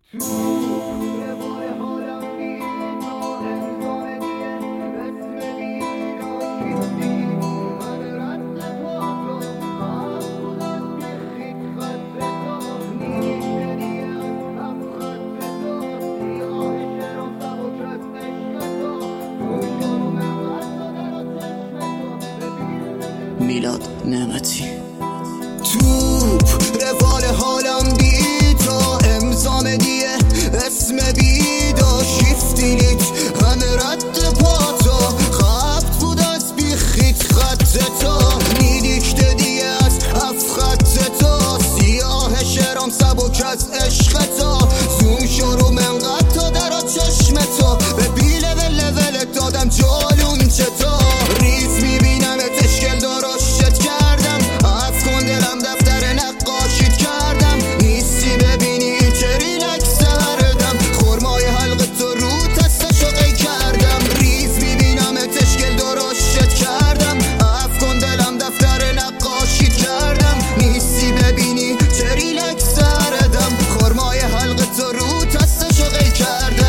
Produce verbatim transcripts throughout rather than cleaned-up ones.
میلاد نعمتی. توپ روال حالم بی تا امضام دیه اسم بیدا شیفتیلیت همه رد پاتا خبت بود از بی خیت خط تا نیدیکته دیه از اف خط تا سیاه شرام سبک از عشق تا زوم شروع منقد تا در چشم تا به بی لول لولت دادم جالون چتا ریز میبینم تشکل دراشت کردم از کن دلم دفتر نقاشیت کردم نیستی ببینی چه ریلکس سردم خورمای حلق تو رو تستشو قی کردم ریز میبینم تشکل دراشت کردم از کن دلم دفتر نقاشیت کردم نیستی ببینی چه ریلکس سردم خورمای حلق تو رو تستشو قی کردم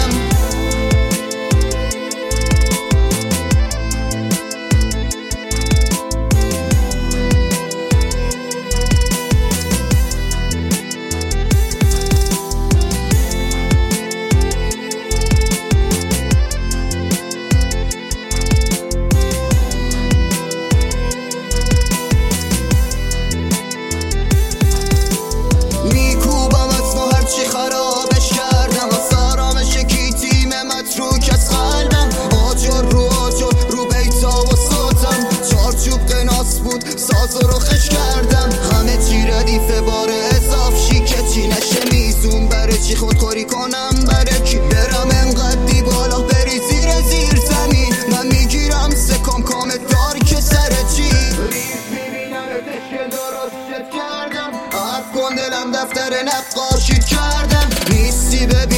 خرابش کردم از آرامش کی تیم متروک از قلبم آجر رو آجر رو بیتا و ساتم چارچوب قناس بود ساز رو خش کردم همه چی ردیف بار اضاف شیکه چی نشه میزون بره چی خودخوری کنم بره کی برم انقدی بالا بری زیر زیر زمین من میگیرم سکام کام دار که سر چی ریز میبینم تشکل درست کردم عرف کن دلم دفتر نقاشیت کردم نیستی ببین